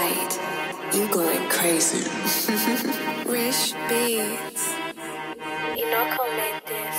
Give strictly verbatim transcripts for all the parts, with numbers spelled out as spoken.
right. You going crazy. Rich beats. You know commit this.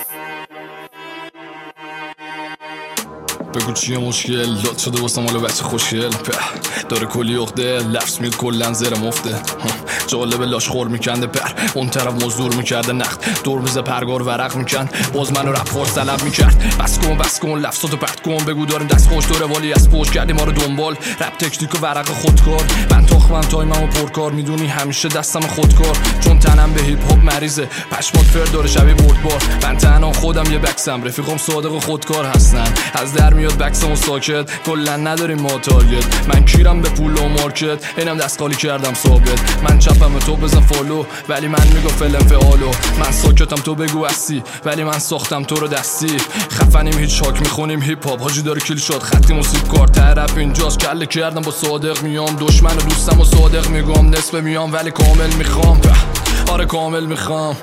بگو چیه مشکل لات شده واسم حالا بچه خوشگل داره کلی اخده لفظ میاد کلن زیر مفته جالبه لاش خور میکنده پر اون طرف مزدور میکرده نخت دور میزه پرگار ورق میکند باز منو رپ فارس طلب میکرد بس کن بس کن لفظاتو پرت کن بگو داریم دست خوش داره والی از پشت کردی ما رو دنبال رپ تکنیک و ورق خودکار من تاخمم تایمم و پرکار میدونی همیشه دستم خودکار چون تنم به هیپ هاپ مریضه پشمات فر داره شبیه بردبار من تنها خودم یه بکسم رفیقام صادق و خودکار هستن از در میاد بکسم و ساکت کلن نداریم ما تارگت من کیرم به پول و مارکت اینم دست خالی کردم ثابت من چپم تو بزن فالو ولی من میگم فلم فعالو من ساکتم تو بگو هستی ولی من ساختم تو رو دستی خفنیم هیچ حاک میخونیم هیپ هاپ حاجی داره کیل شد خطی موسیقی کار طرف اینجاست کله کردم با صادق میام دشمن و دوستم و صادق میگم نصف میام ولی کامل میخوام آره کامل میخوام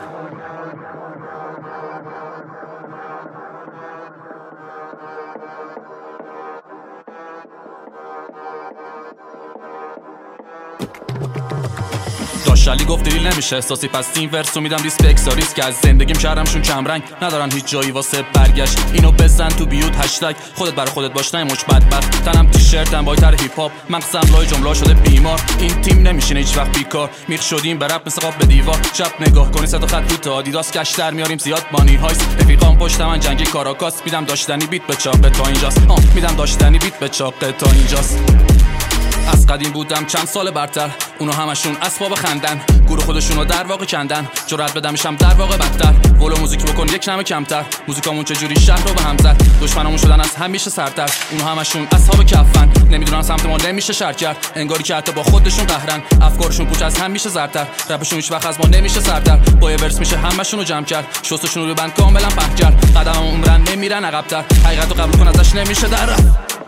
داشلی گفت دیل نمیشه احساسی پس این ورسو میدم ریسپکت ساریس که از زندگیم کردمشون کم رنگ ندارن هیچ جایی واسه برگشت اینو بزن تو بیوت هشتگ خودت برای خودت باش نه مچ بدبخت تنم تیشرتم بایتر هیپ هاپ مغزم لای جمله شده بیمار این تیم نمیشینه هیچ وقت بیکار میخ شدیم به رپ مثل قاب به دیوار شب نگاه کنی صد خط رو تا آدیداس کش در میاریم زیاد بانی هایس رفیقام پشت من جنگی کاراکاس میدم داشتنی بیت به چاقه تا اینجاست ها میدم داشتنی بیت به چاقه تا اینجاست از قدیم بودم چند سال برتر اونا همشون اسباب خندن گروه خودشونو در واقع کندن جرأت بدمشم در واقع بدتر ولو موزیک بکن یک نمه کمتر موزیکامون چجوری شهر رو به هم زد دشمنامون شدن از همیشه سرتر اونا همشون اصحاب کفن نمیدونن سمت ما نمیشه شر کرد انگاری که حتی با خودشون قهرن افکارشون پوچ از هم میشه زرتر رپشون هیچ وقت از ما نمیشه سرتر با یه ورس میشه همشونو جمع کرد شستشون رو بند کاملا پخ کرد قدمم عمرن نمیرن عقب‌تر حقیقتو قبول کن ازش نمیشه در